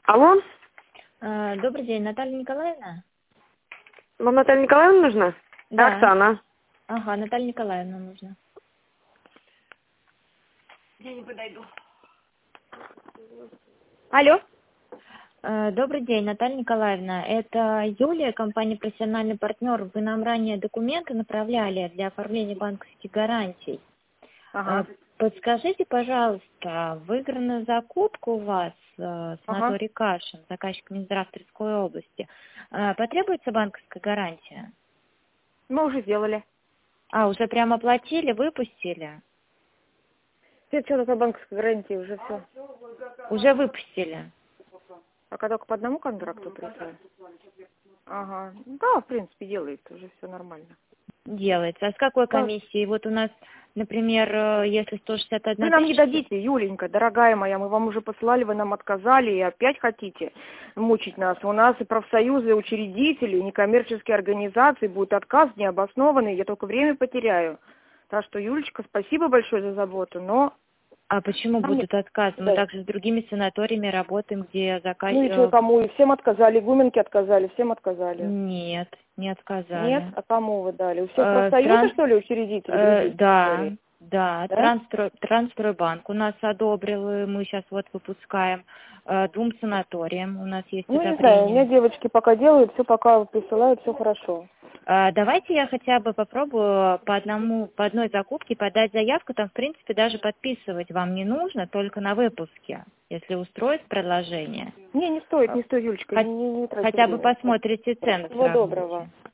Алло, Добрый день, Наталья Николаевна? вам Наталья Николаевна нужна? Да. Оксана. Ага, Наталья Николаевна нужна. Я не подойду. Алло. Добрый день, Наталья Николаевна. Это Юлия, компания «Профессиональный партнер». Вы нам ранее документы направляли для оформления банковских гарантий. Ага. Подскажите, пожалуйста, выигранную закупку у вас санаторий Кашин, заказчик Минздрав Тверской области, потребуется банковская гарантия? Мы уже сделали. Уже прямо оплатили, выпустили? Все, что такое банковская гарантия, уже все. Уже выпустили. Пока только по одному контракту прислали. Ага. Да, в принципе, делает, уже все нормально. Делается. А с какой Да. комиссией? Вот у нас, например, если 161 Вы нам не тысяча... дадите, Юленька, дорогая моя, мы вам уже посылали, вы нам отказали, и опять хотите мучить нас. У нас и профсоюзы, и учредители, и некоммерческие организации, будет отказ необоснованный, я только время потеряю. Так что, Юлечка, спасибо большое за заботу, но... А почему Нам будут отказы? Мы да. также с другими санаториями работаем, где заказ... Ну и что, кому? И всем отказали, Гуменке отказали, всем отказали. Нет, не отказали. Нет? А кому вы дали? У всех профсоюза, что ли, учредители? других Да, санаторий? да. Да? Трансстройбанк у нас одобрил, и мы сейчас вот выпускаем. Двум санаториям у нас есть Ну, не знаю, у меня одобрение. девочки пока делают, все пока присылают, все хорошо. Давайте я хотя бы попробую по одной закупке подать заявку, там в принципе даже подписывать вам не нужно, только на выпуске, если устроит предложение. Не стоит, Юлечка, не тратьте Хотя бы время. посмотрите цены. Всего доброго.